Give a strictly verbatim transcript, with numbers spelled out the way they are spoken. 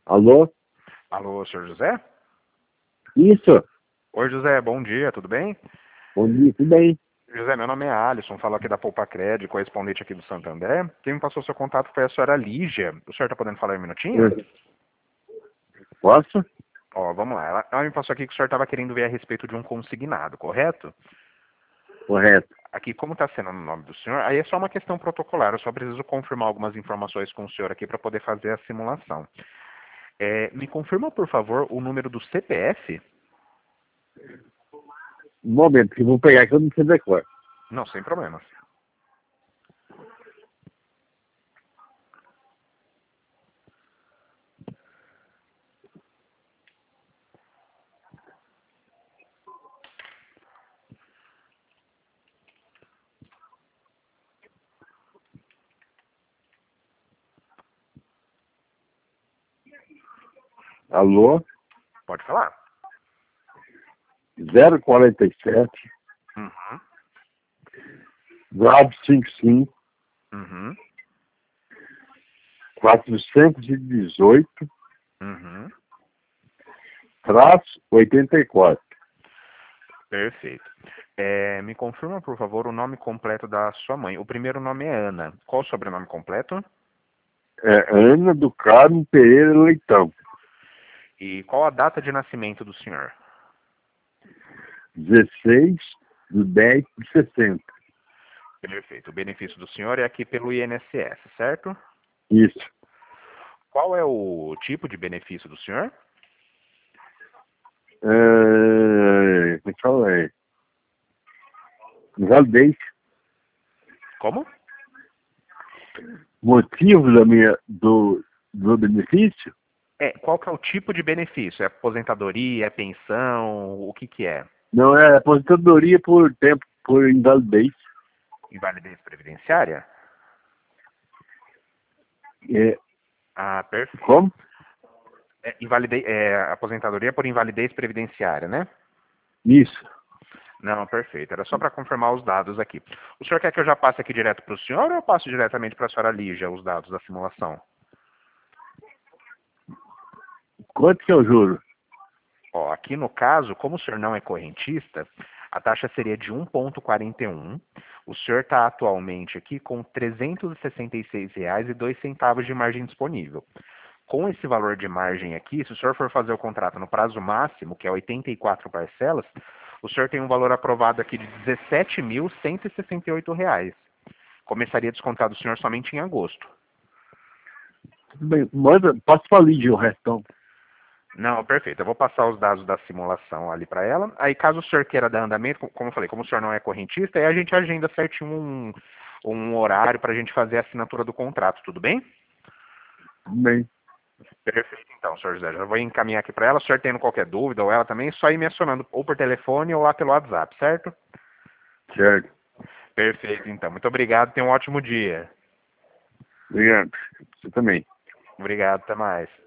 Alô? Alô, senhor José? Isso? Oi, José, bom dia, tudo bem? Bom dia, tudo bem? José, meu nome é Alisson, falo aqui da Poupa Cred, correspondente aqui do Santander. Quem me passou seu contato foi a senhora Lígia. O senhor está podendo falar um minutinho? É. Posso? Ó, vamos lá. Ela, ela me passou aqui que o senhor estava querendo ver a respeito de um consignado, correto? Correto. Aqui, como está sendo no nome do senhor, aí é só uma questão protocolar, eu só preciso confirmar algumas informações com o senhor aqui para poder fazer a simulação. É, me confirma, por favor, o número do C P F? Um momento, que eu vou pegar que eu não sei decor. Não, sem problemas. Alô? Pode falar. zero quarenta e sete, Uhum, quatrocentos e cinquenta e cinco, uhum, quatrocentos e dezoito, uhum. traço oitenta e quatro. Perfeito. É, me confirma, por favor, o nome completo da sua mãe. O primeiro nome é Ana. Qual o sobrenome completo? É Ana do Carmo Pereira Leitão. E qual a data de nascimento do senhor? dezesseis de dez de sessenta. Perfeito. O benefício do senhor é aqui pelo I N S S, certo? Isso. Qual é o tipo de benefício do senhor? É, como é que fala? É, invalidez. Como? Motivo da minha, do, do benefício? É, qual que é o tipo de benefício? É aposentadoria, é pensão, o que que é? Não, é aposentadoria por tempo, por invalidez. Invalidez previdenciária? É, Ah, perfeito. como? É, invalidez, é, aposentadoria por invalidez previdenciária, né? Isso. Não, perfeito. Era só para confirmar os dados aqui. O senhor quer que eu já passe aqui direto para o senhor ou eu passo diretamente para a senhora Lígia os dados da simulação? Quanto que eu juro? Ó, aqui no caso, como o senhor não é correntista, a taxa seria de um vírgula quarenta e um. O senhor está atualmente aqui com trezentos e sessenta e seis reais e dois centavos de margem disponível. Com esse valor de margem aqui, se o senhor for fazer o contrato no prazo máximo, que é oitenta e quatro parcelas, o senhor tem um valor aprovado aqui de dezessete mil cento e sessenta e oito reais. Começaria a descontar do senhor somente em agosto. Tudo bem, manda, posso falar de o restão. Não, perfeito. Eu vou passar os dados da simulação ali para ela. Aí, caso o senhor queira dar andamento, co- como eu falei, como o senhor não é correntista, aí a gente agenda certinho um, um horário para a gente fazer a assinatura do contrato, tudo bem? Tudo bem, Perfeito, então, senhor José. Já vou encaminhar aqui para ela. O senhor tendo qualquer dúvida, ou ela também, é só ir me acionando ou por telefone ou lá pelo WhatsApp, certo? certo. Perfeito, então. Muito obrigado. Tenha um ótimo dia. Obrigado. Você também. Obrigado, até mais.